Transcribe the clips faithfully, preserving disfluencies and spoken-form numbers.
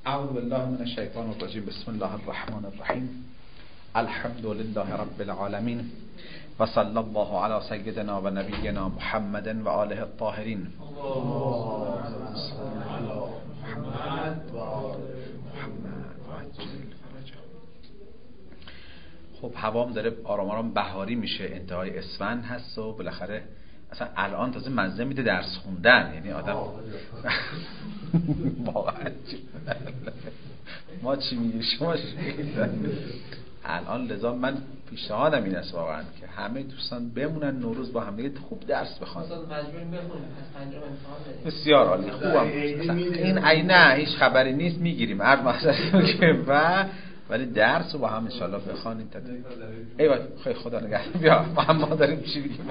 اعوذ بالله من الشیطان الرجیم. بسم الله الرحمن الرحیم. الحمد لله رب العالمین و صلی الله علی سیدنا و نبینا محمد و آله الطاهرین. خب هوام داره آرام آرام بهاری میشه، انتهای اسفند هست و بالاخره اصلا الان تازه مزه میده درس خوندن، یعنی آدم ما چی میگیم شما چی میگید الان. لذا من پیشنهادم این است واقعا که همه دوستان بمونن نوروز با هم دیگه خوب درس بخونن. بسیار عالی، خوبم. این ای نه هیچ خبری نیست، میگیریم هر مسئله که و ولی درس رو با هم ان شاء الله بخوانیم. ای وای خیلی خدا نگهدار. بیا ما داریم چی میگیم؟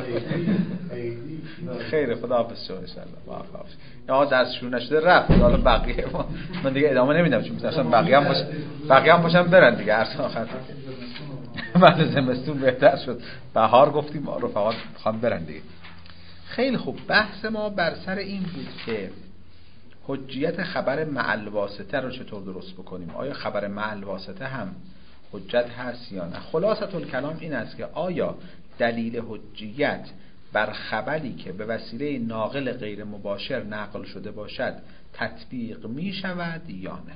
خیر خدا حافظ شما ان شاء الله. یا درس شروع نشده رفت، حالا بقیه ما من دیگه ادامه نمیدم چون مثلا بقیه هم باش بقیه هم باشن برن دیگه عرض آخر. بعد زمستون بهتر شد، بهار گفتیم رفقات میخوان برن دیگه. خیلی خوب، بحث ما بر سر این بود که حجیت خبر مع الواسطه رو چطور درست بکنیم. آیا خبر مع الواسطه هم حجت هست یا نه؟ خلاصه الکلام این است که آیا دلیل حجیت بر خبری که به وسیله ناقل غیر مباشر نقل شده باشد تطبیق می شود یا نه؟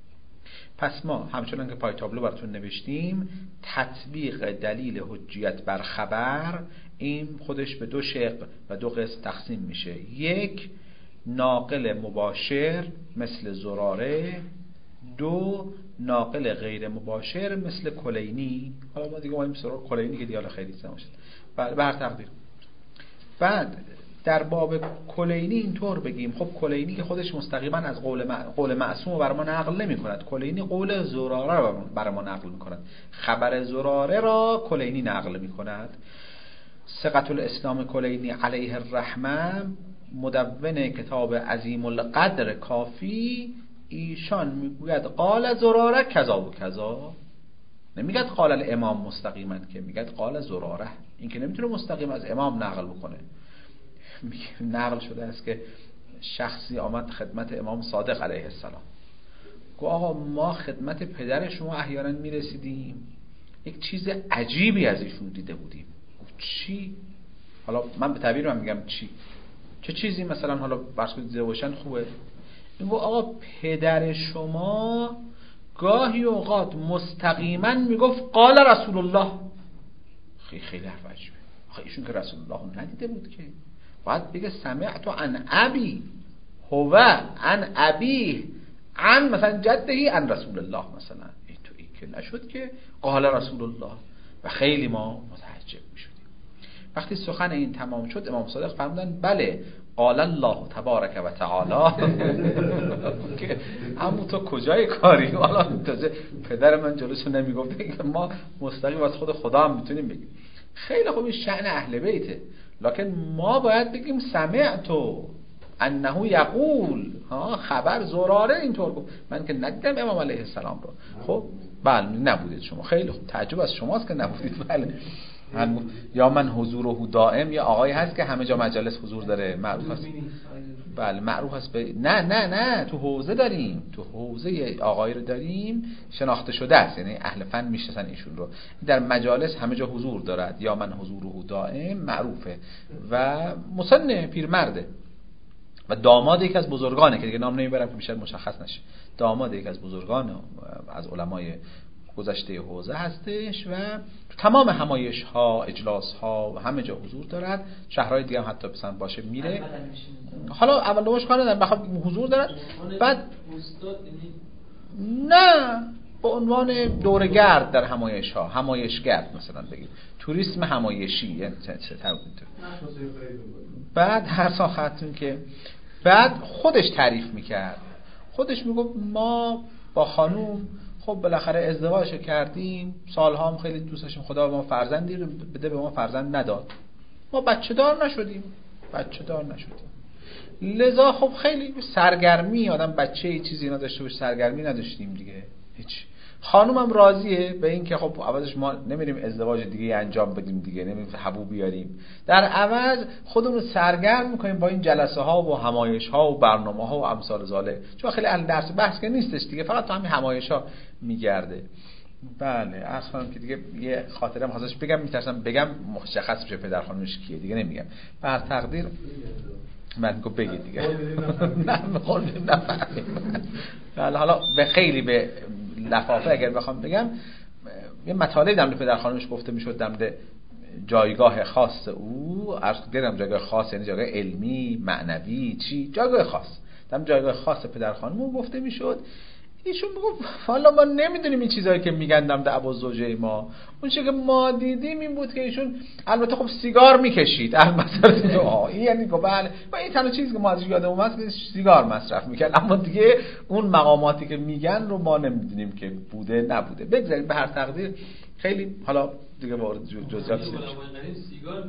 پس ما همچنان که پای تابلو براتون نوشتیم، تطبیق دلیل حجیت بر خبر این خودش به دو شق و دو قسم تقسیم میشه. یک، ناقل مباشر مثل زراره، دو ناقل غیر مباشر مثل کلینی. حالا ما دیگه اومدیم سراغ کلینی که دیگه خیلی سه نباشه، بله به هر تقدیر. بعد در باب کلینی اینطور بگیم، خب کلینی که خودش مستقیما از قول مع... قول معصوم بر ما نقل نمی کند، کلینی قول زراره را بر ما نقل می کند، خبر زراره را کلینی نقل می کند. ثقة الاسلام کلینی علیه الرحمه، مدون کتاب عظیم القدر کافی، ایشان میگوید قال زراره کذا و کذا، نمیگد قال الامام مستقیما، که میگد قال زراره. این که نمیتونه مستقیم از امام نقل بکنه. نقل شده است که شخصی آمد خدمت امام صادق علیه السلام، گفت آقا ما خدمت پدر شما احیانا میرسیدیم، یک چیز عجیبی از ایشون دیده بودیم. گفت چی؟ حالا من به تعبیر من میگم چی؟ چه چیزی؟ مثلا حالا برس کنید دیده باشن خوبه. این گفت آقا پدر شما گاهی اوقات مستقیما میگفت قال رسول الله. خیلی خیلی حرف عجیبه. آخه ایشون که رسول الله رو ندیده بود که، باید بگه سمعت عن ابی هو عن ابی عن مثلا جدهی عن رسول الله مثلا. این تو این که نشد که قال رسول الله و خیلی ما متعجب میشدیم. وقتی سخن این تمام شد امام صادق فرمودن بله قال الله تبارک و تعالی. که اما تو کجای کاری؟ حالا تازه پدر من جلوشو نمیگفت که ما مستقیم از خود خدا هم میتونیم بگیم. خیلی خوب، این شأن اهل بیته، لکن ما باید بگیم سمعتو انه یقول. ها خبر زراره اینطور گفت، من که ندیدم امام علیه السلام رو. خب بله نبودید شما. خیلی خوب، تعجب از شماست که نبودید. بله یا من حضوره دائم، یا آقایی هست که همه جا مجالس حضور داره، معروف است. بله معروف است. ب... نه نه نه تو حوزه داریم، تو حوزه آقایی رو داریم شناخته شده است، یعنی اهل فن میشناسن ایشون رو. در مجالس همه جا حضور دارد. یا من حضوره دائم معروفه و مسن پیرمرده و داماد یک از بزرگانه که دیگه نام نمیبرم که بیشتر مشخص نشه. داماد یک از بزرگان از علمای گذشته حوزه هستش و تمام همایش ها اجلاس ها و همه جا حضور دارد. شهرهای دیگه هم حتی پسند باشه میره. حالا اول دوش کار ندارم، بخواد حضور دارد. بعد نه به عنوان دورگرد در همایش ها، همایشگرد مثلا بگید، توریسم همایشی. بعد هر ساختون که بعد خودش تعریف میکرد، خودش میگفت ما با خانوم خب بالاخره ازدواج کردیم، سالها هم خیلی دوست داشتیم، خدا به ما فرزندی رو بده، به ما فرزند نداد، ما بچه دار نشدیم بچه دار نشدیم لذا خب خیلی سرگرمی، آدم بچه ای چیزی نداشته باشه، سرگرمی نداشتیم دیگه هیچ. خانومم راضیه به این که خب عوضش ما نمیریم ازدواج دیگه انجام بدیم دیگه، نمیریم حبو بیاریم، در عوض خودمون رو سرگرم میکنیم با این جلسه ها و همایش ها و برنامه ها و امثال ذالک، چون خیلی اهل درس بحث که نیستش دیگه، فقط تو همین همایش ها میگرده. بله عرض کنم که دیگه یه خاطرم حاضرش بگم، میترسم بگم مشخص بشه پدر خانومش کیه، دیگه نمیگم. بر تقدیر من گفت بگید دیگه نه میخوام نفهمیم. بله حالا به خیلی به لفافه اگر بخوام بگم، یه مطالبی در مورد پدر خانومش گفته میشد در مورد جایگاه خاص او، عرض کردم جایگاه خاص یعنی جایگاه علمی، معنوی، چی جایگاه خاص، در مورد جایگاه خاص پدر خانوم گفته میشد. ایشون میگفت حالا ما نمیدونیم این چیزایی که میگن در مورد ابوالزوجه ما، اون چیزی که ما دیدیم این بود که ایشون البته خب سیگار میکشید، البته آه این یعنی که بله و این تنها چیزی که ما ازش یادمون هست که سیگار مصرف میکرد، اما دیگه اون مقاماتی که میگن رو ما نمیدونیم که بوده نبوده. بگذاریم به هر تقدیر خیلی حالا دیگه وارد جزئیات نمیشه. سیگار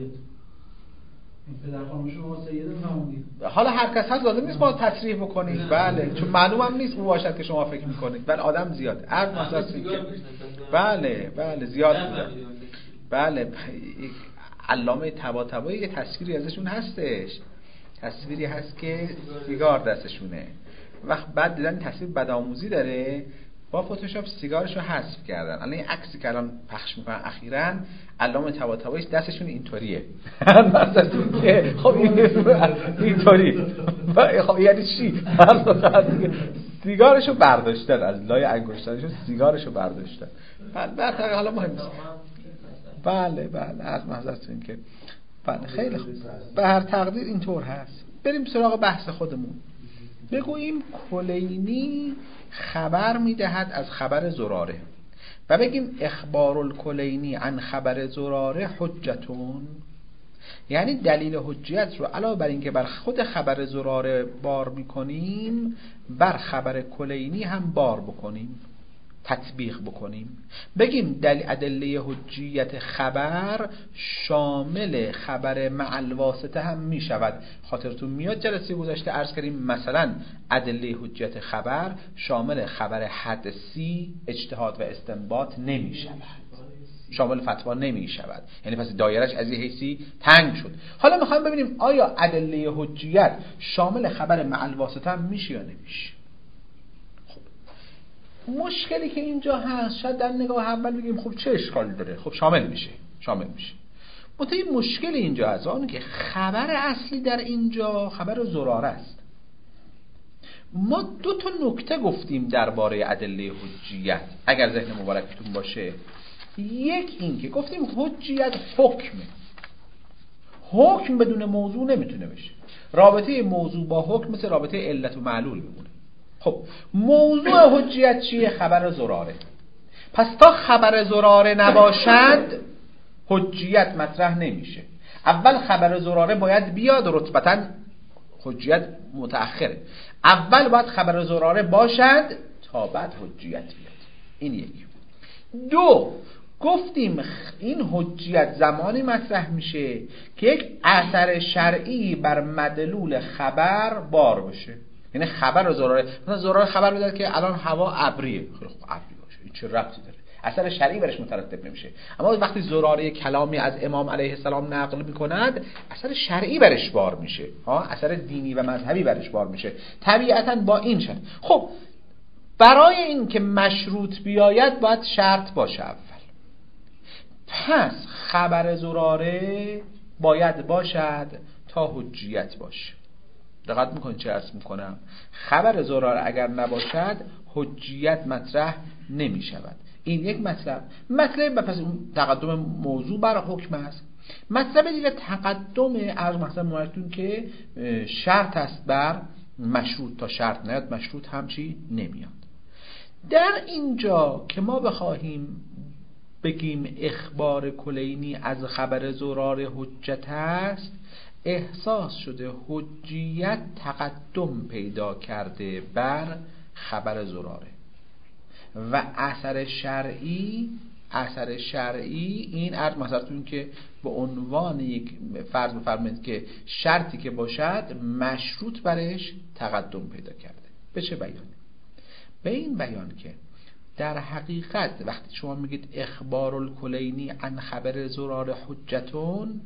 پدر خانم شما سیده فرمودید، حالا هر کس هست لازم نیست ما تصریح بکنید، بله چون معلوم هم نیست او باشد که شما فکر میکنید، بله آدم زیاد عرض مثلا بله بله زیاد بودن. بله علامه طباطبایی یه تصویری ازشون هستش، تصویری هست که سیگار دستشونه، وقت بعد دیدن تصویر بدآموزی داره، با فتوشاپ سیگارشو حذف کردن. الان این عکسی که الان پخش میکنن اخیراً علامه طباطبایی دستشون اینطوریه مثلا خب اینطوری خب یعنی چی؟ سیگارشو برداشتن از لای انگشتانشون، سیگارشو برداشتن. بله بعد حالا مهم نیست. بله بله از معذرتون که بله خیلی خوب، به هر تقدیر اینطور هست. بریم سراغ بحث خودمون. بگوییم کلینی خبر میدهد از خبر زراره و بگیم اخبار الکلینی عن خبر زراره حجتون، یعنی دلیل حجیت رو علاوه بر این که بر خود خبر زراره بار میکنیم، بر خبر کلینی هم بار بکنیم، تطبیق بکنیم. بگیم دلیل ادله حجیت خبر شامل خبر مع الواسطه هم می شود. خاطرتون میاد جلسه گذشته عرض کردیم مثلا ادله حجیت خبر شامل خبر حدسی، اجتهاد و استنباط نمی شود، شامل فتوا نمی شود، یعنی پس دایرش از این حیثی تنگ شد. حالا میخوایم ببینیم آیا ادله حجیت شامل خبر مع الواسطه هم میشه یا نمیشه. مشکلی که اینجا هست شاید در نگاه اول بگیم خب چه اشکالی داره، خب شامل میشه شامل میشه منتها مشکل اینجا هست اون که خبر اصلی در اینجا خبر زراره است. ما دو تا نکته گفتیم درباره ادله حجیت اگر ذهن مبارکتون باشه. یک این که گفتیم حجیت حکمه، حکم بدون موضوع نمیتونه بشه، رابطه موضوع با حکم مثل رابطه علت و معلول میمونه. خب موضوع حجیت چیه؟ خبر زراره. پس تا خبر زراره نباشد حجیت مطرح نمیشه. اول خبر زراره باید بیاد، رتبتاً حجیت متأخره. اول باید خبر زراره باشد تا بعد حجیت بیاد. این یک. دو، گفتیم این حجیت زمانی مطرح میشه که یک اثر شرعی بر مدلول خبر بار بشه. یعنی خبر زراره، مثلا زراره خبر میده که الان هوا ابریه، خیلی خوب ابری باشه، این چه ربطی داره؟ اثر شرعی برش مترتب نمیشه. اما وقتی زراره کلامی از امام علیه السلام نقل میکند اثر شرعی برش بار میشه، ها اثر دینی و مذهبی برش بار میشه طبیعتاً با این شرط. خب برای این که مشروط بیاید باید شرط باشه اول. پس خبر زراره باید باشد تا حجیت باشه. دقت میکنید چه عرض میکنم؟ خبر زراره اگر نباشد حجیت مطرح نمی شود. این یک مطلب. مطلب پس تقدم موضوع بر حکم است. مطلب دیگه تقدم عرض مثلا مورتون که شرط است بر مشروط، تا شرط نیاد مشروط هم چی نمیاد. در اینجا که ما بخواهیم بگیم اخبار کلینی از خبر زراره حجت است، احساس شده حجیت تقدم پیدا کرده بر خبر زراره و اثر شرعی اثر شرعی این عرض مثلا که به عنوان یک فرض بفرمایید که شرطی که باشد مشروط برش تقدم پیدا کرده. به چه بیانه؟ به این بیان که در حقیقت وقتی شما میگید اخبار الکلینی عن خبر زرار حجتون،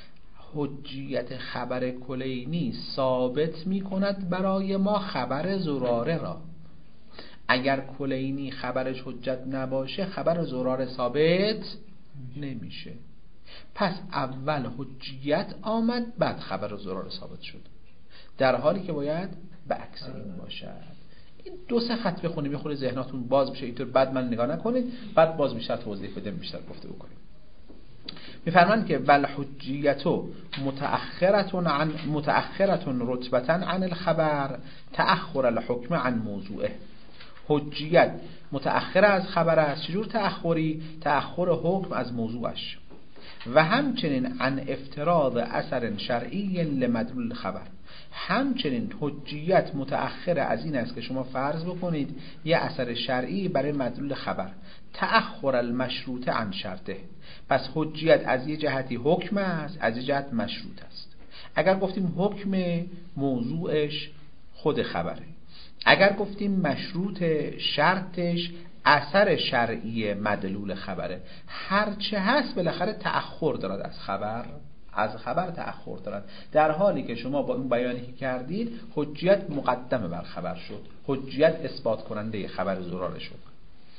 حجیت خبر کلینی ثابت میکند برای ما خبر زراره را. اگر کلینی خبرش حجت نباشه خبر زراره ثابت نمیشه. پس اول حجیت آمد بعد خبر زراره ثابت شد، در حالی که باید به عکس این باشد. این دو سه خط بخونیم یه خورده ذهناتون باز بشه، اینطور بعد من نگاه نکنید، بعد باز بیشتر توضیح بدیم، بیشتر گفته بکنیم. میفرمان که ول حجیتو متأخرتون عن متأخرتون رتبتن عن الخبر تأخر الحکم عن موضوعه. حجیت متأخر از خبر است. چجور تأخری؟ تأخر حکم از موضوعش. و همچنین عن افتراض اثر شرعی لمدلول خبر. همچنین حجیت متأخر از این است که شما فرض بکنید یه اثر شرعی برای مدلول خبر، تأخر المشروط عن شرطه. پس حجیت از یه جهتی حکم است، از یه جهت مشروط است. اگر گفتیم حکم موضوعش خود خبره، اگر گفتیم مشروط شرطش اثر شرعی مدلول خبره، هرچه هست بالاخره تأخر دارد از خبر، از خبر تأخر دارد، در حالی که شما با اون بیانی که کردید حجیت مقدمه بر خبر شد، حجیت اثبات کننده خبر زراره شد.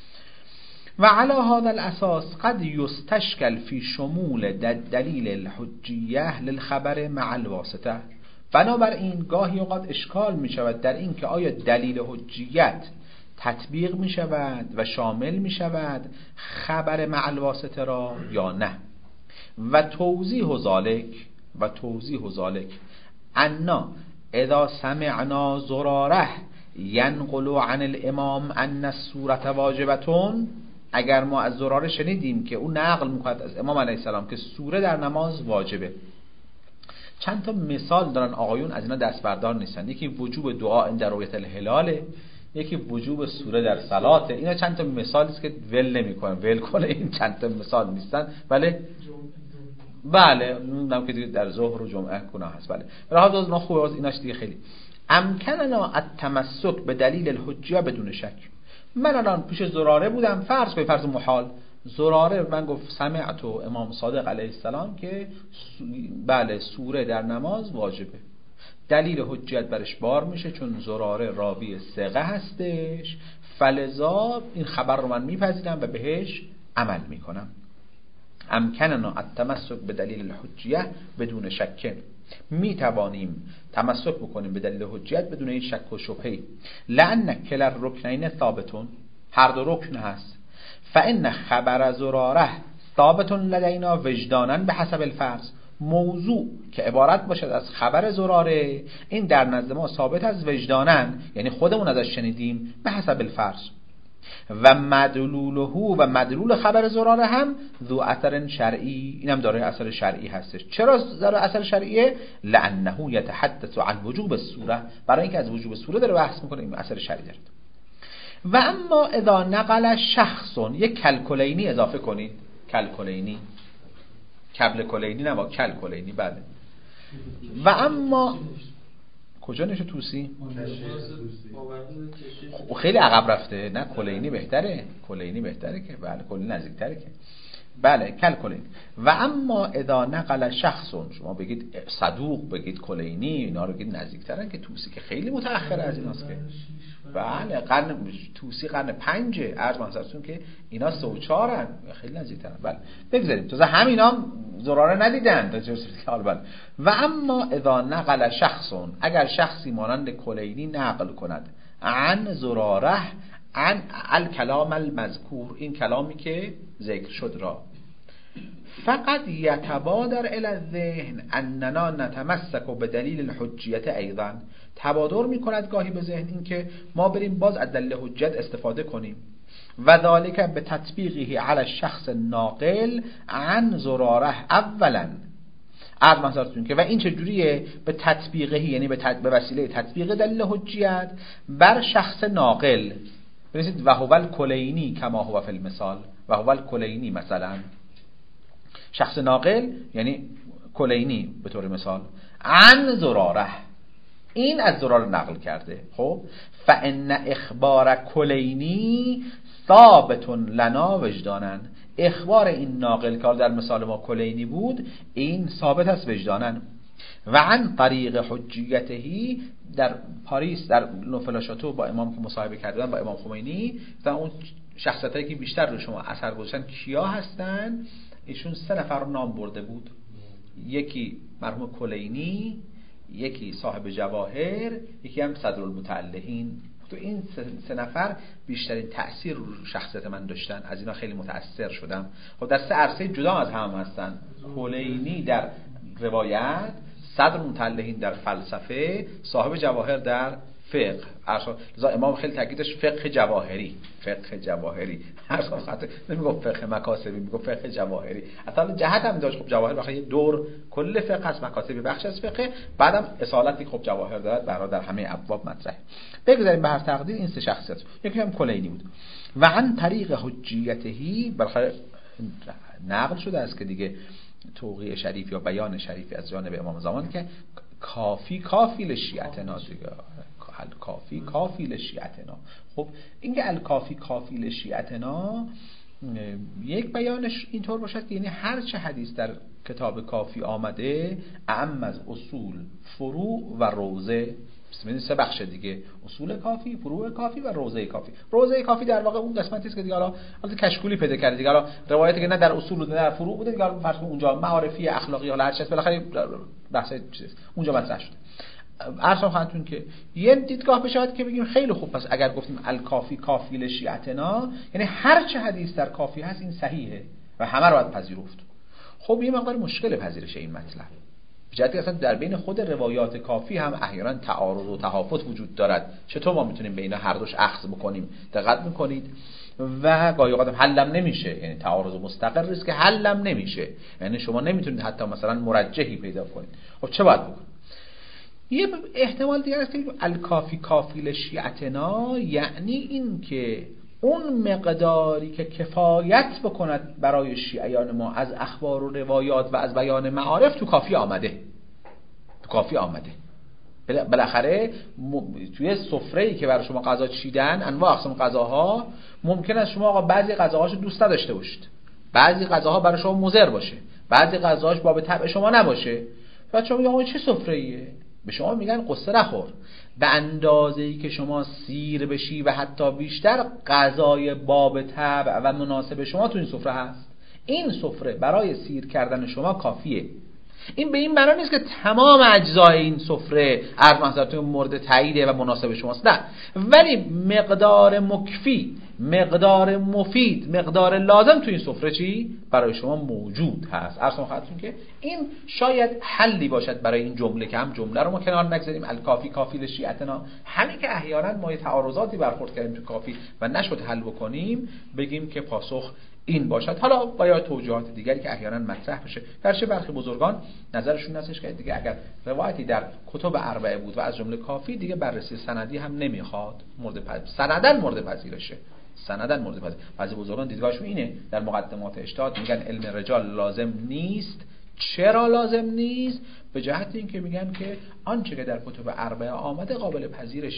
و علی هذا الاساس قد یستشکل فی شمول دلیل الحجیه للخبر مع الواسطه. بنابراین گاهی اوقات اشکال می شود در این که آیا دلیل حجیت تطبیق می شود و شامل می شود خبر مع الواسطه را یا نه. و توضیح ذالک و توضیح ذالک انا اذا سمعنا زراره ینقل عن الامام ان السوره واجبتون، اگر ما از زراره شنیدیم که اون نقل میکند از امام علیه السلام که سوره در نماز واجبه. چند تا مثال دارن آقایون، از اینا دست بردار نیستن. یکی وجوب دعا در رؤیت الهلاله، یکی وجوب سوره در صلاته. اینا چند تا مثالی است که ول نمیکنن، ول کنه این چند تا مثال نیستن. بله بله نمیدونم که دیگه در ظهر و جمعه گناه هست. بله راه دوز ما خوبه، ایناش دیگه خیلی امکننا التمسک به دلیل الحجیه بدون شک. من الان پیش زراره بودم، فرض کنید فرض محال، زراره من گفت سمعت امام صادق علیه السلام که بله سوره در نماز واجبه. دلیل حجیت برش بار میشه چون زراره راوی ثقه هستش، فلذا این خبر رو من میپذیرم و بهش عمل میکنم. امکننا التمسک به دلیل الحجیه بدون شک. می توانیم تمسک بکنیم به دلیل حجیت بدون این شک و شبهه. لأن کلا الرکنین ثابتون، هر دو رکن هست. فإن خبر زراره ثابتون لدینا وجدانا به حسب الفرض. موضوع که عبارت باشد از خبر زراره این در نزد ما ثابت از وجدانا، یعنی خودمون ازش شنیدیم، به حسب الفرض. و مدلوله و مدلول خبر زراره هم ذو اثر شرعی، اینم داره اثر شرعی هستش. چرا داره اثر شرعیه؟ لانه یتحدث عن وجوب السوره، برای اینکه از وجوب سوره داره بحث میکنه، این اثر شرعی داره. و اما اذا نقل شخص، یک کلکلینی اضافه کنید، کلکلینی، کبل کلینی نه با کلکلینی. بله و اما کجا نشه توسی؟ خیلی عقب رفته. نه کلینی بهتره، کلینی بهتره که بله کلینی نزدیکتره که بله کل کلینی. و اما اذا نقل شخصون، شما بگید صدوق، بگید کلینی، اینا رو بگید نزدیکترن که توسی که خیلی متأخر از ایناست که بله قرن توسی قرن پنجه، عرض محضرتون که اینا سه و چهارن، خیلی نزدیکترن. بله بگذاریم تازه همینا زراره ندیدن تا چه حال. بله و اما اذا نقل شخصون، اگر شخصی مانند کلینی نقل کند عن زراره عن الکلام المذکور، این کلامی که ذکر شد را، فقط یتبادر الی الذهن اننا نتمسک بدلیل الحجیت ایضا، تبادر میکند گاهی به ذهن این که ما بریم باز از دلیل حجت استفاده کنیم. و ذالک به تطبیقه علی الشخص ناقل عن زراره اولا، عرض محضرتون که و این چجوریه؟ به تطبیقه، یعنی به, تط... به وسیله تطبیق دلیل حجیت بر شخص ناقل. بنویسید و هو الکلینی کما هو فی المثال، و هو الکلینی مثلا شخص ناقل یعنی کلینی به طور مثال، عن زراره، این از زراره نقل کرده. خب فان اخبار کلینی ثابت لنا وجدانن، اخبار این ناقل که در مثال ما کلینی بود این ثابت است وجدانن. و عن طریق حجیتهی در پاریس در نوفل شاتو با امام که مصاحبه کردن با امام خمینی و اون شخصیتایی که بیشتر رو شما اثر گذاشتن کیا هستن؟ ایشون سه نفر رو نام برده بود، یکی مرحوم کلینی، یکی صاحب جواهر، یکی هم صدرالمتعلهین. تو این سه نفر بیشترین تأثیر رو شخصیت من داشتن، از اینا خیلی متأثر شدم. خب در سه عرصه جدا از هم هستن، کلینی در روایت، صدرالمتعلهین در فلسفه، صاحب جواهر در فقه. لذا امام خیلی تاکیدش فقه جواهری، فقه جواهری، هر خاطر نمیگفت فقه مکاسبی، میگفت فقه جواهری. اصلا جهت هم داشت. خب جواهر بخاطر یه دور کل فقه است، مکاسبی بخش از فقه، بعدم اصالتی خب جواهر دارد برای در همه ابواب مطرحه. بگذاریم به هر تقدیر این سه شخصیت. یکی هم کلینی بود. و عن طریق حجیتهی، بالاخره نقل شده است که دیگه توقیع شریف یا بیان شریفی از جانب امام زمان که کافی کافی لشیعتنا دیگه، الکافی کافی لشیعتنا. خب این که الکافی کافی لشیعتنا یک بیانش اینطور باشد که یعنی هر چه حدیث در کتاب کافی آمده اعم از اصول، فروع و روضه، ببینید سه بخش دیگه، اصول کافی، فروع کافی و روضه کافی. روضه کافی در واقع اون قسمتی است که دیگه حالا البته کشکولی پیدا کرده دیگه، حالا روایتی که نه در اصول و نه در فروع بوده دیگه، فرض کن اونجا معارفی اخلاقی حالا هر چیز بالاخره بحث چیز اونجا مطرح شده. عرضم خدمتتون که یه دیدگاه بشود که بگیم خیلی خوب، پس اگر گفتیم الکافی کافی لشیعتنا یعنی هر چه حدیث در کافی هست این صحیحه و همه رو باید پذیرفت. خب یه مقدار مشکل پذیرش این مطلب، بجهتی اصلا در بین خود روایات کافی هم احیانا تعارض و تهافت وجود دارد. چطور ما میتونیم بین هر دوش اخذ بکنیم؟ دقت میکنید؟ و گاهی اوقات حلم نمیشه، یعنی تعارض مستقر است که حلم نمیشه، یعنی شما نمیتونید حتی مثلا مرجحی پیدا کنید. خب چه باید بکنید؟ یه احتمال دیگر است که الکافی کافی لشیعتنا یعنی این که اون مقداری که کفایت بکند برای شیعیان ما از اخبار و روایات و از بیان معارف تو کافی آمده، تو کافی آمده. بالاخره توی سفره‌ای که برای شما غذا چیدن، انواع اقسام غذاها، ممکن است شما آقا بعضی غذاهاشو دوست نداشته باشید، بعضی غذاها برای شما مضر باشه، بعضی غذاهاش باب طبع شما نباشه. بعد شما میگید آقا چه سفره‌ایه؟ به شما میگن قصه نخور، به اندازه‌ای که شما سیر بشی و حتی بیشتر غذای باب طبع و مناسب شما تو این سفره هست. این سفره برای سیر کردن شما کافیه. این به این معنی نیست که تمام اجزای این سفره عرض محضرتون مورد تاییده و مناسب شماست، نه، ولی مقدار مکفی، مقدار مفید، مقدار لازم تو این سفره چی برای شما موجود هست. عرض خدمتتون که این شاید حلی باشد برای این جمله که هم جمله رو ما کنار نگذاریم الکافی کافی لشیعتنا، همین که احیانا ما تعارضاتی برخورد کردیم تو کافی و نشد حل بکنیم بگیم که پاسخ این باشد. حالا باید توجیهات دیگری که احیانا مطرح بشه. گرچه برخی بزرگان نظرشون هستش که دیگه اگر روایتی در کتب اربعه بود و از جمله کافی دیگه بررسی سندی هم نمیخواد، مورد پذیر سندن مورد پذیرشه، سندن مورد پذیر. بعضی بزرگان دیدگاهشون اینه، در مقدمات اجتهاد میگن علم رجال لازم نیست. چرا لازم نیست؟ به جهت اینکه میگن که آنچه که در کتب اربعه آمده قابل پذیرشه.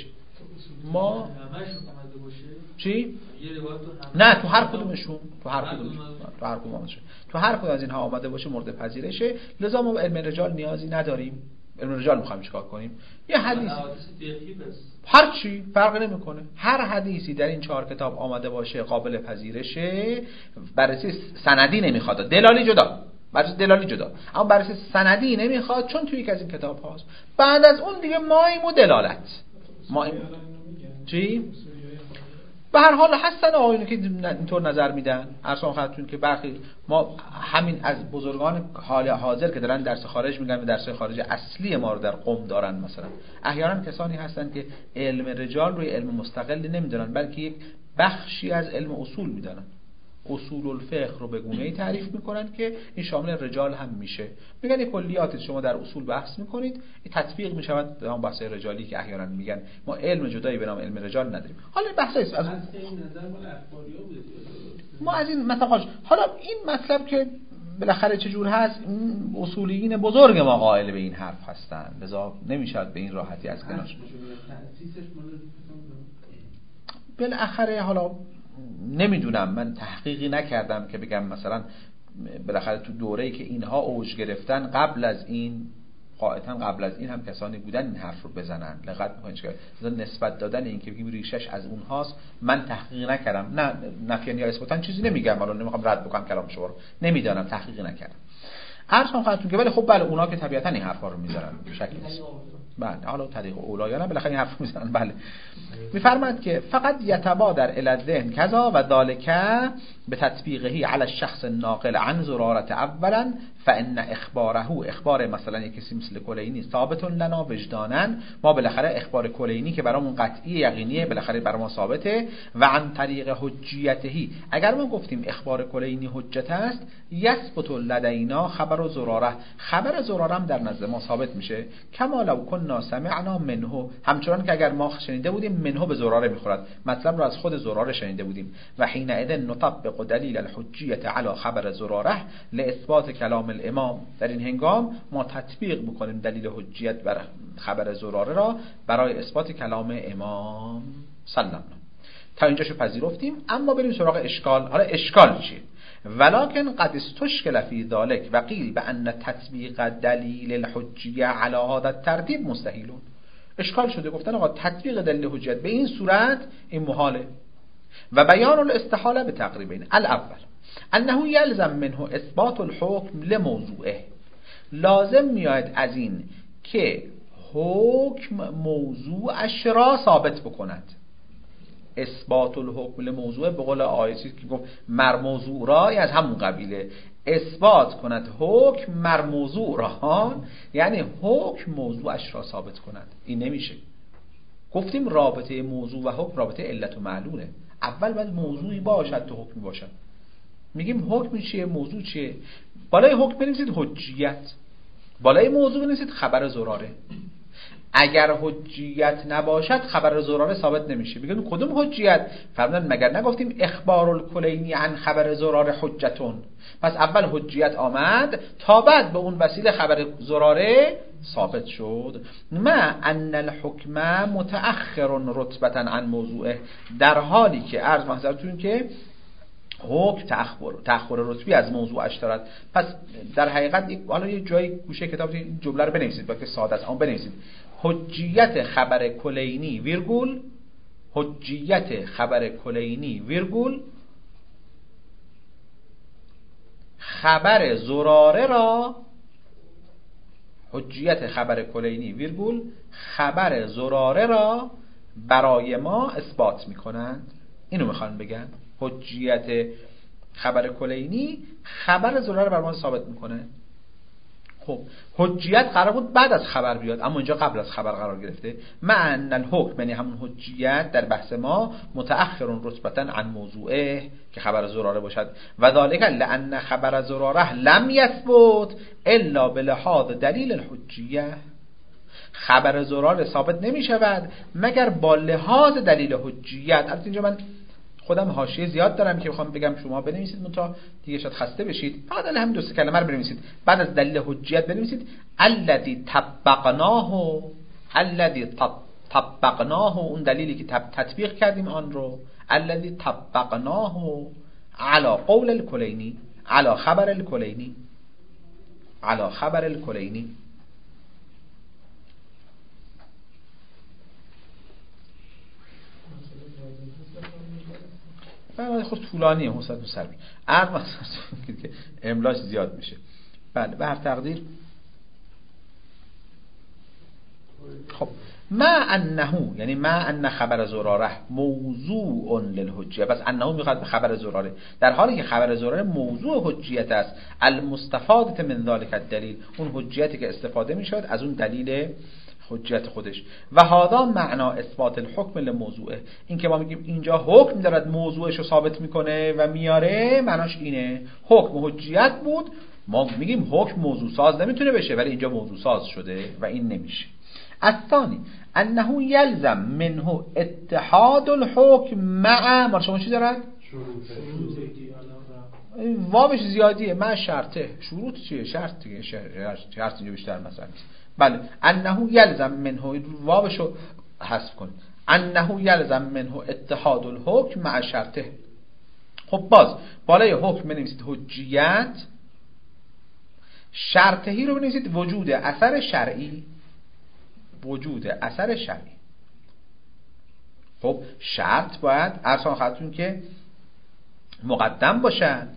ما چی؟ نه تو هر کدومشون، تو هر کدومشون، تو هر کدومشون، تو هر کدوم از اینها آمده باشه مورد پذیرشه. لذا ما علم رجال نیازی نداریم. علم رجال میخوایم چیکار کنیم؟ یه حدیث هر چی فرق نمیکنه، هر حدیثی در این چهار کتاب آمده باشه قابل پذیرشه. بررسی سندی نمیخواد، دلالی جدا، بررسی دلالی جدا، اما بررسی سندی نمیخواد چون توی یک از این کتاب هاست. بعد از اون دیگه مایم و دلالت مایم چی؟ به هر حال هستن آقایونی که اینطور نظر میدن. اصلا خدمتتون که برخی ما همین از بزرگان حال حاضر که دارن درس خارج میگن و درس خارج اصلی ما رو در قم دارن، مثلا احیانا کسانی هستن که علم رجال روی علم مستقلی نمیدونن بلکه یک بخشی از علم اصول میدونن، اصول الفقه رو به گونه‌ای تعریف میکنن که این شامل رجال هم میشه. میگن این کلیات شما در اصول بحث میکنید، این تطبیق میشود به اون بحث رجالی که احیانا میگن ما علم جدایی به نام علم رجال نداریم. حالا بحث است از این نظر مال اخباریا بود. ما از این مثلا حالا این مطلب که بالاخره چه جور هست، اصولیین بزرگ ما قائل به این حرف هستن، لذا نمیشد به این راحتی از کنارش. بالاخره حالا نمیدونم، من تحقیقی نکردم که بگم مثلا بالاخره تو دوره‌ای که اینها اوج گرفتن قبل از این قاعدتاً قبل از این هم کسانی بودن این حرف رو بزنن. لغت می‌کنید که نسبت دادن این که بگیم ریشش از اونهاست، من تحقیق نکردم، نه نفیان یا اثباتاً چیزی نمیگم، حالا نمیخوام رد بکنم کلام شما رو، نمیدانم، تحقیقی نکردم. عرض کنم خدمتتون که ولی خب بله اونا که طبیعتاً این حرفا رو میزنن، شکی نیست. بله حالا طریق اولا یا نه بالاخره این حرف میزنن. بله میفرماید که فقط یتبادر الی الذهن کذا و ذالک به تطبیقه علی الشخص الناقل عن زرارت اولا فان اخباره اخبار مثلا یک کسی مثل کلینی ثابت لنا وجدانا، ما بالاخره اخبار کلینی که برامون قطعی یقینیه بالاخره برای ما ثابته، و عن طریق حجیته، اگر ما گفتیم اخبار کلینی حجت است یثبت لدینا خبر زراره، خبر زراره هم در نزد ما ثابت میشه، کما لو كنا سمعنا منه، همچنان که اگر ما شنیده بودیم منه به زراره میخورد، مطلب رو از خود زراره شنیده بودیم، و حینئذ نطبق دلیل الحجیه علی خبر زراره لاثبات کلام الامام، در این هنگام ما تطبیق میکنیم دلیل حجیت بر خبر زراره را برای اثبات کلام امام صلی الله علیه و تا اینجاشو پذیرفتیم. اما بریم سراغ اشکال. حالا اشکال چیه؟ ولکن قد استشکل فی ذلک و قیل بان تطبیق دلیل الحجیه علی هذا الترتیب مستحیل. اشکال شده گفتن آقا تطبیق دلیل حجیت به این صورت این محاله، و بیان الاستحاله به تقریبین. الاول انه یلزم منه اثبات الحکم لموضوعه، لازم میاد از این که حکم موضوعش را ثابت بکند. اثبات الحکم لموضوع به قول آیتی که گفت مر موضوع را، از همون قبیله اثبات کند حکم مر موضوع را، یعنی حکم موضوعش را ثابت کند. این نمیشه. گفتیم رابطه موضوع و حکم رابطه علت و معلوله، اول باید موضوعی باشد تو حکمی باشد. میگیم حکم چیه، موضوع چیه، بالای حکم بنویسید حجیت، بالای موضوع بنویسید خبر زراره. اگر حجیت نباشد خبر زراره ثابت نمیشه. میگن کدوم حجیت؟ فرمودن مگر نگفتیم اخبار الکلینی عن خبر زراره حجتون، پس اول حجیت آمد تا بعد به اون وسیله خبر زراره ثابت شد. ما ان الحکم متأخر رتبتا عن موضوعه، در حالی که عرض محضرتون که حکم تأخر تأخر رتبی از موضوعش دارد. پس در حقیقت حالا یه جای گوشه کتاب این جمله رو بنویسید، با که ساده است اما بنویسید حجیت خبر کلینی ویرگول حجیت خبر کلینی ویرگول خبر زراره را حجیت خبر کلینی ویرگول خبر زراره را برای ما اثبات میکنند. اینو میخوان بگن حجیت خبر کلینی خبر زراره برای ما ثابت میکنه. خب حجیت قرار بود بعد از خبر بیاد، اما اینجا قبل از خبر قرار گرفته. معنی الحکم یعنی همون حجیت در بحث ما متأخر رتبتا عن موضوعه که خبر زراره باشد، و ذالک لان خبر زراره لم یثبت الا بلحاظ دلیل الحجیه، خبر زراره ثابت نمی شود مگر با لحاظ دلیل حجیت. البته اینجا من خودم حاشیه زیاد دارم که بخوام بگم شما بنویسید منتها دیگه شاید خسته بشید، فقط همین دو سه کلمه رو بنویسید. بعد از دلیل حجیت بنویسید الذی طبقناه الذی طبقناه، اون دلیلی که تطبیق کردیم آن رو، الذی طبقناه علی قول الکلینی علی خبر الکلینی علی خبر الکلینی. بله خود طولانیه حسد و سرمی عرض مثلا که املاش زیاد میشه. بله به هر تقدیر. خب ما انه یعنی ما ان خبر زراره موضوع للحجیه، بس انه میخواد به خبر زراره، در حالی که خبر زراره موضوع حجیت است، المستفاده من ذلك الدلیل، اون حجیتی که استفاده میشود از اون دلیل حجیت خودش. و هذا معنا اثبات الحکم لموضوعه، این که ما میگیم اینجا حکم دارد موضوعش رو ثابت میکنه و میاره، معناش اینه حکم حجیت بود، ما میگیم حکم موضوع ساز نمیتونه بشه ولی اینجا موضوع ساز شده و این نمیشه. الثانی انه یلزم منه اتحاد الحکم مع، ما شما چی دارد؟ وابش زیادیه، مع شرطه. شروط چیه؟ شرط دیگه، شرط اینجا بیشتر مثلا نیست. بله انه یلزم منه، وابشو حذف کن، انه یلزم منه اتحاد الحکم مع شرطه، خب باز بالای حکم بنویسید حجیت، شرطهی رو بنویسید وجود اثر شرعی، وجود اثر شرعی. خب شرط باید اصلا خاطرون که مقدم باشد،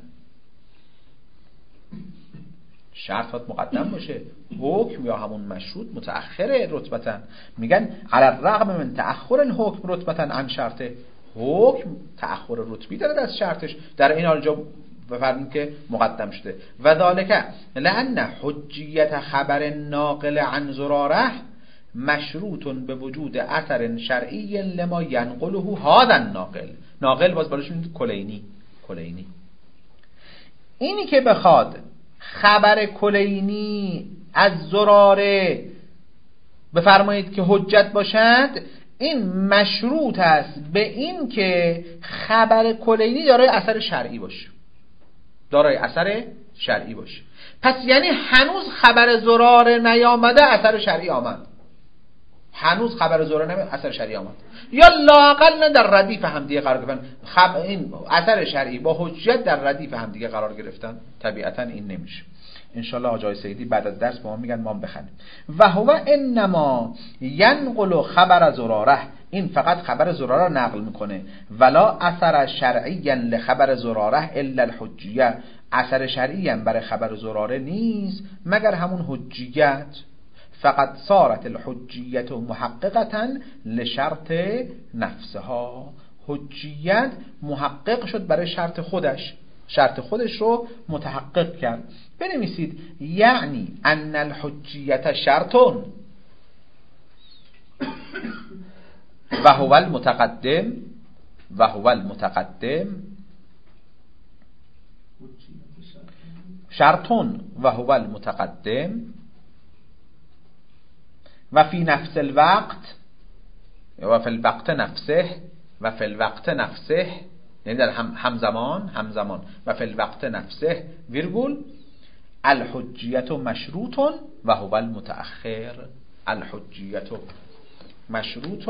شرط باید مقدم باشه، حکم یا همون مشروط متأخر رتبتاً. میگن علی الرغم من تأخر الحکم رتبتاً عن شرطه، حکم تأخر رتبی داره از شرطش، در این حال جا بفرمایید که مقدم شده. و ذالک لأن حجیت خبر ناقل عن زراره مشروط به وجود اثر شرعی لما ینقله هذا الناقل. ناقل باز بالاش میگید کلینی. کلینی اینی که بخواد خبر کلینی از زراره بفرمایید که حجت باشد، این مشروط است به این که خبر کلینی دارای اثر شرعی باشه، دارای اثر شرعی باشه. پس یعنی هنوز خبر زراره نیامده اثر شرعی آمد، هنوز خبر زراره نمیاد اثر شرعی آمد، یا لااقل نه در ردیف همدیگه قرار گرفتن. خب این اثر شرعی با حجت در ردیف همدیگه قرار گرفتن، طبیعتا این نمیشه. انشالله آقای سیدی بعد از درس با ما میگن ما بخونیم. و هو انما ینقل خبر زراره، این فقط خبر زراره را نقل میکنه. ولا اثر شرعی لخبر زراره الا الحجیه، اثر شرعی هم برای خبر زراره نیست مگر همون حجیت. فقط صارت الحجیت محققتا لشرط نفسها، حجیت محقق شد برای شرط خودش، شرط خودش رو متحقق کرد. بنویسید یعنی ان الحجیت شرطون و هو المتقدم و هو المتقدم شرطون و هو المتقدم و فی نفس الوقت و فی الوقت نفسه و فی الوقت نفسه، یعنی در هم همزمان همزمان و فی الوقت نفسه ویرگول الحجیت مشروط و هو المتأخر. الحجیت مشروط.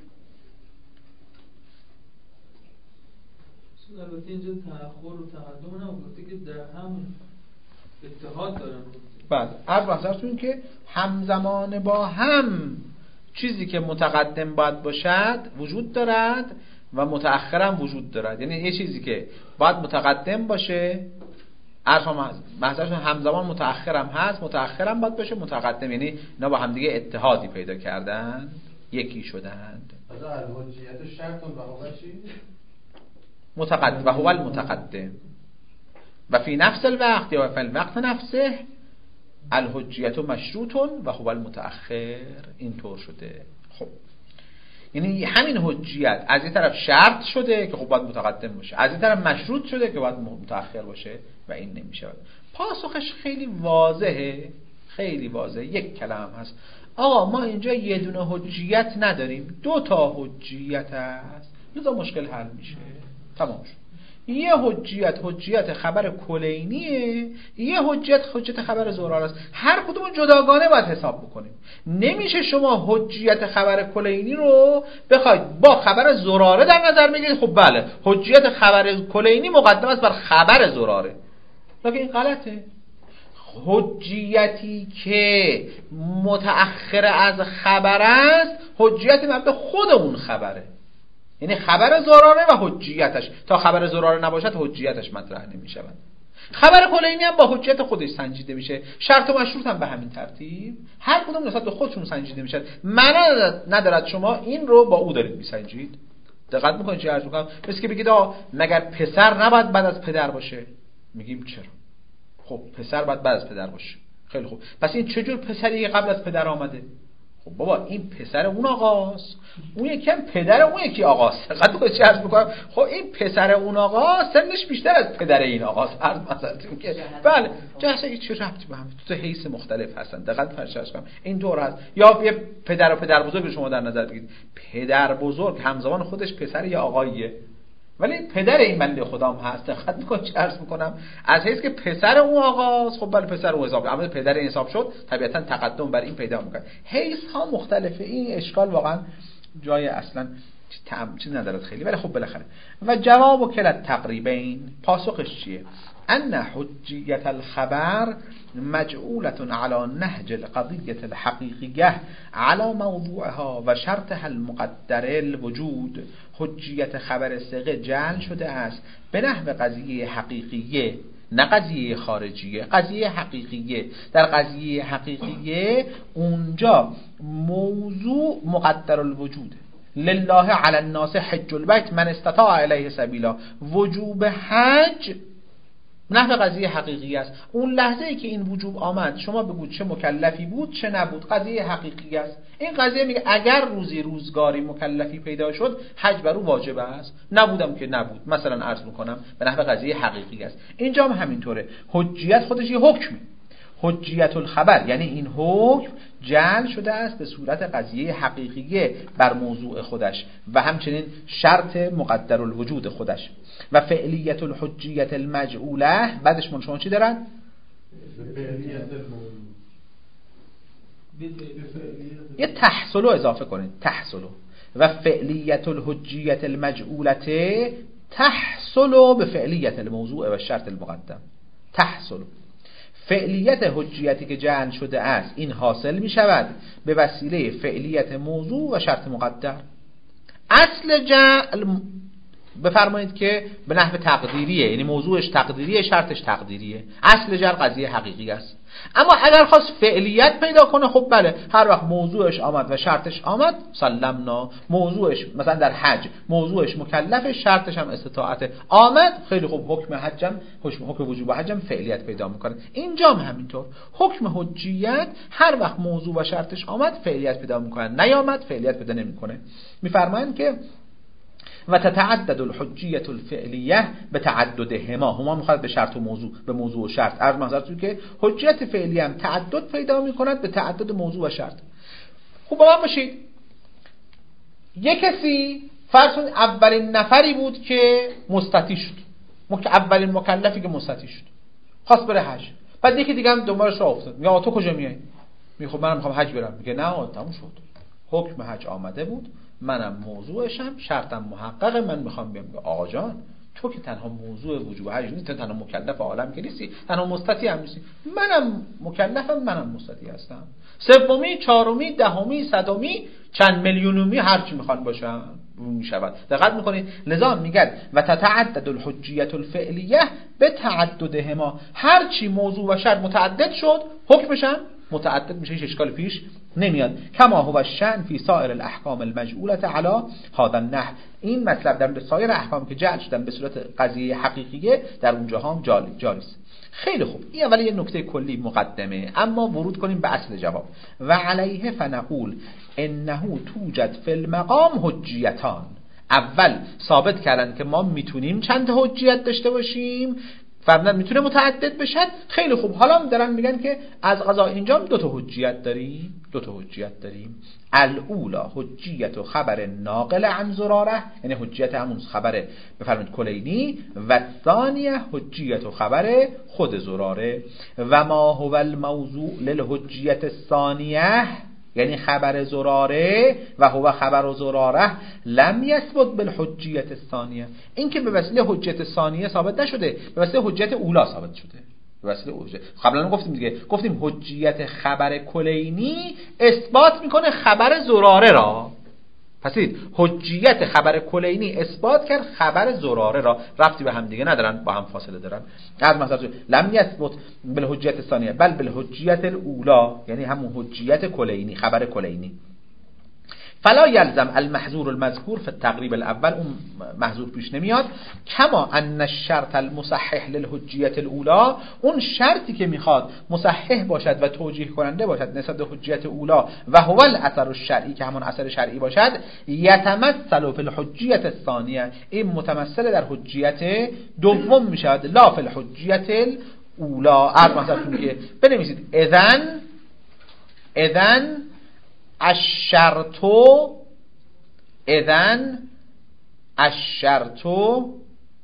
البته اینجا تأخر و تقدم نه، گفته که در هم اتحاد دارن. بعد عرض بحثتون که همزمان با هم چیزی که متقدم باید باشد وجود دارد و متأخرم وجود دارد. یعنی یه چیزی که باید متقدم باشه، عرض بحثتون همزمان متأخرم هست، متأخرم باید باشه، متقدم، یعنی اینا با هم دیگه اتحادی پیدا کردن، یکی شدند. از الحجیت شرط و هو چی؟ متقدم و هو المتقدم و فی نفس الوقت یا فی الوقت نفسه الحجیت مشروط و هو المتأخر. اینطور شده. خب یعنی همین حجیت از این طرف شرط شده که خب باید متقدم باشه، از این طرف مشروط شده که باید متأخر باشه و این نمیشه. پاسخش خیلی واضحه، خیلی واضحه. یک کلام هست، آقا ما اینجا یه دونه حجیت نداریم، دو تا حجیت هست، لذا مشکل حل میشه، تمام شد. یه حجیت حجیت خبر کلینیه، یه حجیت حجیت خبر زراره است. هر کدوم جداگانه باید حساب بکنیم. نمیشه شما حجیت خبر کلینی رو بخواید با خبر زراره در نظر بگیرید. خب بله حجیت خبر کلینی مقدم است بر خبر زراره، لیکن این غلطه. حجیتی که متأخر از خبر است حجیت مربوط به خود اون خبره، یعنی خبر زراره و حجیتش. تا خبر زراره نباشد حجیتش مطرح نمی شود. خبر کلینی هم با حجیت خودش سنجیده میشه، شرط و مشروط هم به همین ترتیب، هر کدوم نسبت به خودشون سنجیده میشن. معنی ندارد شما این رو با او دارید میسنجید. دقت میکنید چه عرض میکنم؟ مثل که بگید آ مگر پسر نباید بعد از پدر باشه؟ میگیم چرا؟ خب پسر باید بعد از پدر باشه. خیلی خوب، پس این چجور پسری قبل از پدر آمده؟ خب بابا این پسر اون آقاست، اون یکی هم پدر اون یکی آقاست. دقت کنید چه عرض میکنم؟ خب این پسر اون آقا سنش بیشتر از پدر این آقاست. عرض مثلا که بله جهش هیچ ربطی به هم، تو حیث مختلف هستن. دقت فرشش کنم این دور هست. یا یه پدر و پدر بزرگ شما در نظر بگیرید، پدر بزرگ همزمان خودش پسر یا آقاییه، ولی پدر این بنده خدام هست. دقت میکنید چه عرض میکنم؟ از حیث که پسر اون آقاست، خب بله پسر اون حساب، اما پدر این حساب شد، طبیعتا تقدم بر این پیدا میکنه. حیث ها مختلفه. این اشکال واقعا جای اصلا چیز ندارد خیلی، ولی خب بالاخره. و جواب کلت تقریبین، پاسخش چیه؟ ان حجیت الخبر مجعولة على نهج القضية الحقيقية على موضوعها و شرطها المقدر الوجود. حجیت خبر ثقه جعل شده است به نحو قضیه حقیقیه، نه قضیه خارجیه، قضیه حقیقیه. در قضیه حقیقیه اونجا موضوع مقدر الوجوده. لله علی الناس حج البیت من استطاع الیه سبیلا. وجوب حج نحو قضیه حقیقی است. اون لحظه ای که این وجوب آمد شما بگو چه مکلفی بود چه نبود، قضیه حقیقی است. این قضیه میگه اگر روزی روزگاری مکلفی پیدا شد حج بر او واجب است، نبودم که نبود، مثلا عرض میکنم به نحو قضیه حقیقی است. اینجا هم همینطوره. حجیت خودش یه حکمه. حجیت الخبر یعنی این حکم جعل شده است به صورت قضیه حقیقیه بر موضوع خودش و همچنین شرط مقدر الوجود خودش. و فعلیت الحجیت المجعوله بعدش من شما چی دارن؟ یه تحصلو اضافه کنید، تحصلو. و فعلیت الحجیت المجعولته تحصلو به فعلیت الموضوع و شرط المقدم. تحصلو فعلیت حجیتی که جعل شده است این حاصل می شود به وسیله فعلیت موضوع و شرط مقدر. اصل جعل بفرمایید که به نحو تقدیریه، یعنی موضوعش تقدیریه، شرطش تقدیریه. اصل جعل قضیه حقیقی است. اما اگر خواست فعلیت پیدا کنه خب بله، هر وقت موضوعش آمد و شرطش آمد سلمنا. موضوعش مثلا در حج موضوعش مکلفه، شرطش هم استطاعت آمد، خیلی خوب، حکم حجم حکم وجوب حجم فعلیت پیدا میکنه. اینجا هم همینطور حکم حجیت هر وقت موضوع و شرطش آمد فعلیت پیدا میکنه، نیامد فعلیت پیدا نمیکنه. میفرمایند که و تتعدد الحجیت الفعلیه به تعددهما. هما میخواد به شرط و موضوع، به موضوع و شرط. عرض محضرتون که حجیت فعلیه هم تعدد پیدا میکند به تعدد موضوع و شرط. خوب با من باشید. یک کسی فرض کنید اولین نفری بود که مستطیع شد، اولین مکلفی که مستطیع شد، خواست بره حج. بعد یکی دیگه هم دنبالش راه افتاد، میگه تو کجا میای؟ میگه خب منم میخوام حج برم. میگه نه تموم شد، حکم حج آمده بود، منم موضوعشم، شرطم محققه، من میخوام بیام. آقا جان تو که تنها موضوع وجوب حج نیست، تو تنها مکلف عالم که نیستی، تنها مستطیع هم نیستی، منم مکلفم، منم مستطیع هستم. سومی، چهارمی، دهمی، صدمی، چند میلیونمی هر چی میخوان باشن میشود. دقت میکنید؟ لذا میگن و تتعدد الحجیت الفعلیه به تعددهما. هر چی موضوع و شرط متعدد شد حکمش هم متعدد میشه، هیچ اشکال پیش نمیاد. کما هو الشأن فی سایر الاحکام المجعوله علی هذا النحو. این مطلب در سایر احکام که جعل شدن به صورت قضیه حقیقیه در اونجا هم جاری جاری است. خیلی خوب، این اولی یه نکته کلی مقدمه، اما ورود کنیم به اصل جواب. و علیه فنقول انه توجد فی المقام حجیتان. اول ثابت کردن که ما میتونیم چند حجیت داشته باشیم، فرضاً میتونه متعدد بشد. خیلی خوب، حالا دارن میگن که از قضا اینجا دو تا حجیت داریم، دو تا حجیت داریم. الاولا حجیت و خبر ناقل عن زراره، یعنی حجیت همون خبر بفرمایید کلینی، و ثانیه حجیت و خبر خود زراره. و ما هو الموضوع للحجیت الثانیه، یعنی خبر زراره و هو خبر زراره لم یثبت بالحجیت الثانیه. این که به وسیله حجیت ثانیه ثابت نشده، به وسیله حجیت اولا ثابت شده. به وسیله حجیت قبلا گفتیم دیگه، گفتیم حجیت خبر کلینی اثبات میکنه خبر زراره را. پسید حجیت خبر کلینی اثبات کرد خبر زراره را، ربطی به هم دیگه ندارن، با هم فاصله دارن. از مثلا لم یثبت بالحجیت الثانیه بل بالحجیت الاولا، یعنی همون حجیت کلینی، خبر کلینی. فلا یلزم المحظور المذکور فی التقریب الاول، اون محظور پیش نمیاد. کما ان الشرط المصحح للحجیت الاولا، اون شرطی که میخواد مصحح باشد و توجیه کننده باشد نسبت به حجیت اولا و هو الاثر الشرعی، که همون اثر شرعی باشد، یتمثل فی الحجیت الثانیه، این متمثل در حجیت دوم میشود، لا فی الحجیت الاولا. عرض مثلا که بنویسید اذن اذن الشرطو اذن الشرطو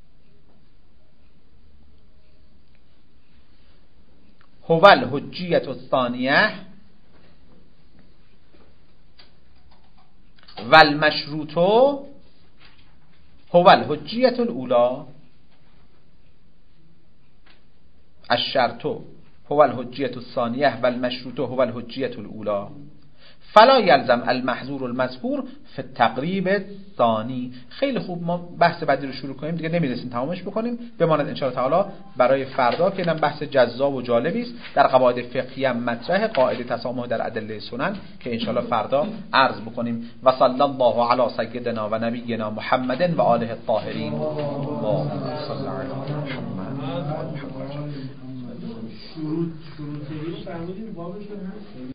هو الحجیت الثانیه و المشروطو هو الحجیت الاولا الشرط هو الحجیت الثانیه و المشروط هو الحجیت الاولا فلا یلزم المحظور المذکور فی التقریب الثانی. خیلی خوب، ما بحث بعدی رو شروع کنیم دیگه، نمیرسیم تمامش بکنیم، بماند ان شاء الله تعالی برای فردا که اینم بحث جذاب و جالبی است. در قواعد فقهی هم مطرح قاعده تسامح در ادله سنن که ان شاء الله فردا عرض بکنیم. و صلی الله علی سیدنا و نبینا محمد و آله الطاهرین. اللهم صل علی محمد. شروط شروطی رو فرمودید بابش هست.